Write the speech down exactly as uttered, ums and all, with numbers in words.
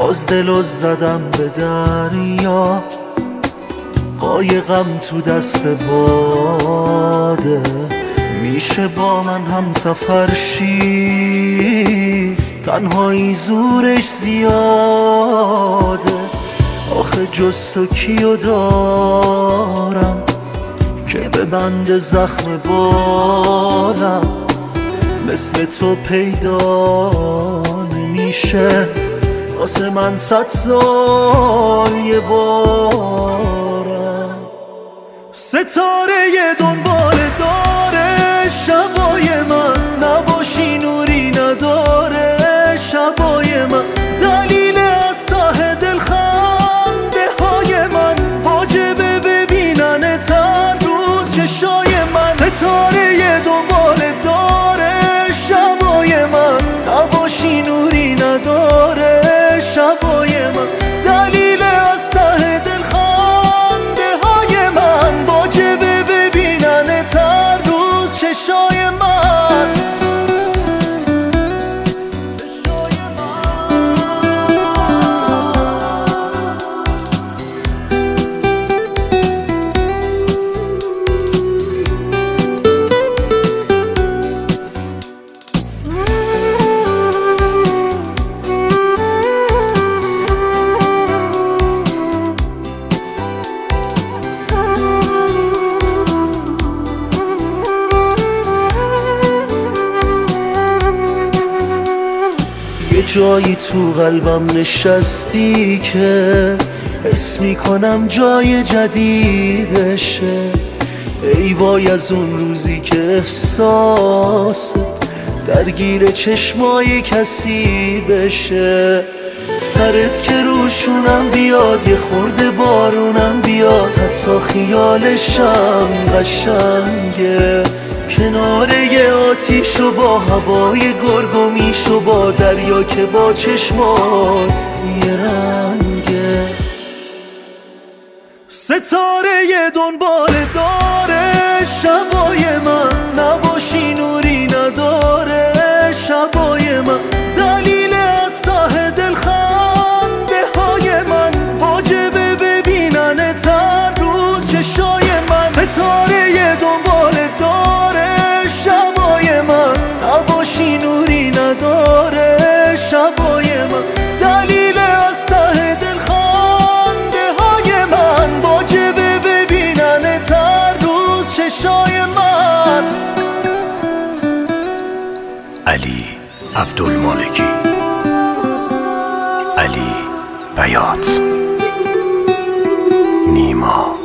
باز دلو زدم به دریا، قایقم تو دست باده. میشه با من هم سفر شی، تنهایی زورش زیاده. آخه جز تو کیو دارم که به بند زخم بالم، مثل تو پیدا نمیشه واسه من صد سال یه بارم. ستاره دنبال داره شبای من، نباشی نوری نداره شبای من. دلیل از ته دل خنده های من، واجبه ببینن تر روز چشای من. ستاره دنبال داره شبای من، نباشی نوری نداره شبای من. دلیل از ته دل خنده های من، واجبه ببینن تر روز چشای من. جایی تو قلبم نشستی که حس میکنم جای جدیدشه. ای وای از اون روزی که احساست درگیر چشمای کسی بشه. سرت که روشونم بیاد، یه خورده بارونم بیاد، حتی خیالشم قشنگه. کناره یه آتیش و با هوای گرگومیش و با دریا که با چشمات یه رنگه. ستاره دنبال داره شبای من، نباشی نوری نداره شبای من. دلیل از ته دل خنده های من، واجبه ببینن تر روز چشای من. ستاره دنبال داره شبای من، نباشی نوری نداره شبای من. دلیل از ته دل خنده های من، واجبه ببینن تر روز چشای من. علی عبدالمالکی، علی بیات، نیما.